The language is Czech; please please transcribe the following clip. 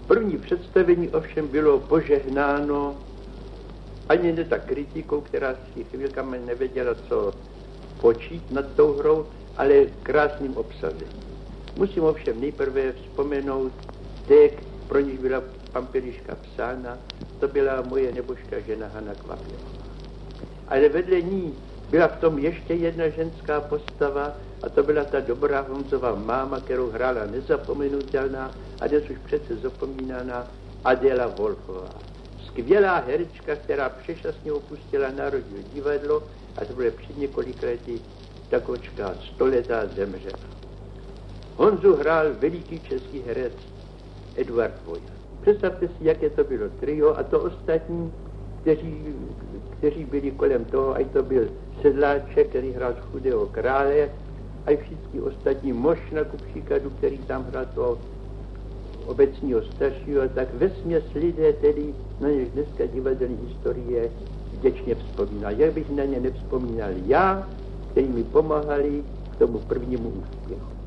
První představení ovšem bylo požehnáno ani ne tak kritikou, která si chvílkami nevěděla, co počít nad tou hrou, ale krásným obsazením. Musím ovšem nejprve vzpomenout text, pro níž byla Pampeliška psána, to byla moje nebožka žena Hana Kvapělová. Ale vedle ní byla v tom ještě jedna ženská postava, a to byla ta dobrá Honzova máma, kterou hrála nezapomenutelná a dnes už přece zapomínaná Adéla Wolfová. Skvělá herečka, která přešťastně opustila Národní divadlo a to bylo před několika lety takovčka 100letá zemřela. Honzu hrál veliký český herec Eduard Vojan. Představte si, jaké to bylo trio a to ostatní, kteří byli kolem toho, ať to byl Sedláček, který hrál chudého krále, a i všichni ostatní, Mošna ku příkladu, který tam hrál toho obecního staršího, tak vesměs lidé tedy, na něž dneska divadelní historie vděčně vzpomíná. Jak bych na ně nevzpomínal já, kteří mi pomáhali k tomu prvnímu úspěchu.